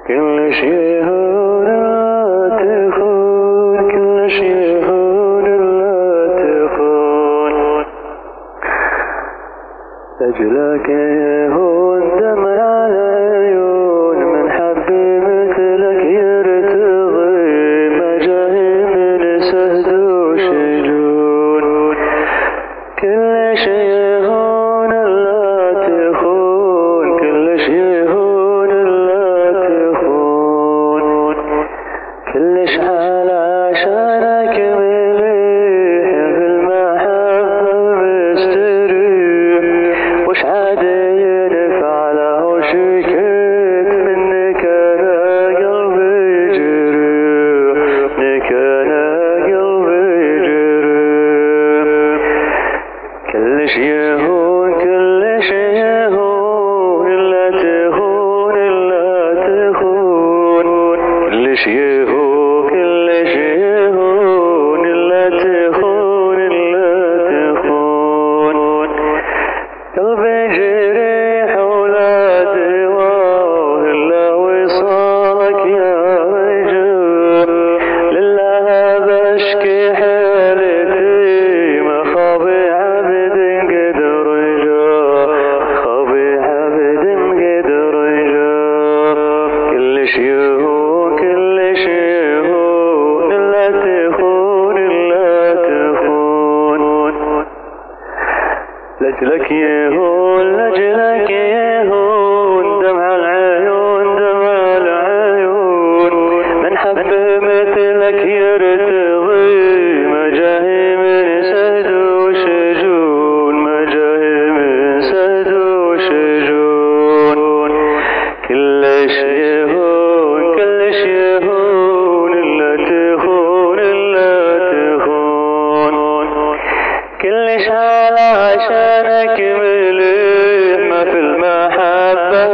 كلش يهون لا تخون، كلش يهون لا تخون، أجلك يهون دمع العيون، من حب مثلك يرتضي، ما جاهي من سهد وشجون. كلش يهون لا تخون، كلش يهون لا تخون، كلش على عشانك مليح، في المحبة مستريح، وش عاد ينفع له شكيت، منك انا قلبي جريح، منك انا قلبي جريح. كلش يهون كلش يهون لا تخون لا تخون، كلش يهون كلش يهون لا تخون لا تخون. قلبي جريح ولا دواه إلا وصالك يا رجال، لله بشكي حالتي، ما خابي عبد قد رجاه، خابي عبد قد رجاه. كلش يهون كلش يهون لا تخون لا تخون، لجلك يهون لجلك يهون دمع العيون دمع العيون، من حب مثلك يرتضي، ما جاهي من سهد وشجون، ما جاهي من سهد وشجون. كلش يهون كلش يهون لا تخون لا تخون، كلش على عشانك مليح، ما في المحبة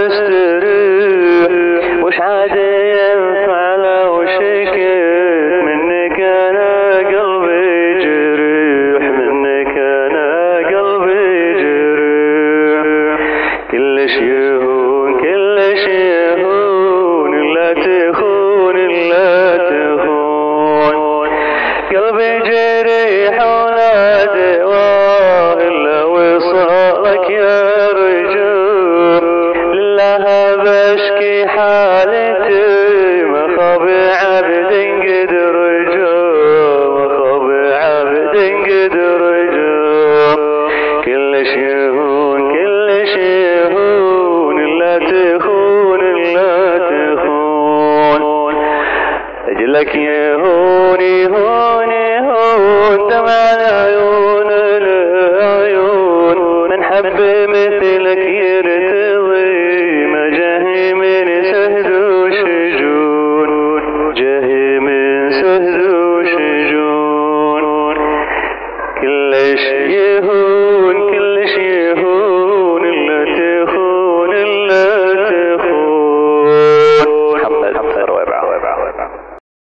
مستريح، وش عاد ينفع لو شكيت، منك انا قلبي جريح، منك انا قلبي جريح. كلش يهون كلش يهون لا تخون لا تخون، قلبي جريح ولا دواه إلا وصالك يا رجال، لله بشكي حالتي، ما خابي عبد قد رجاه، ما خابي عبد قد رجاه. كلش يهون كلش يهون لا تخون لا تخون، أجلك